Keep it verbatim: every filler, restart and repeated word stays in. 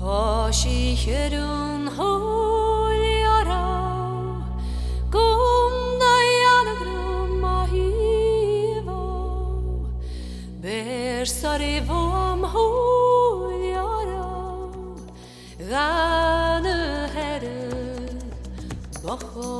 Hashikherun holyara Gomdayalagrum mahiva Bersarivam holyara Gane heru Bacho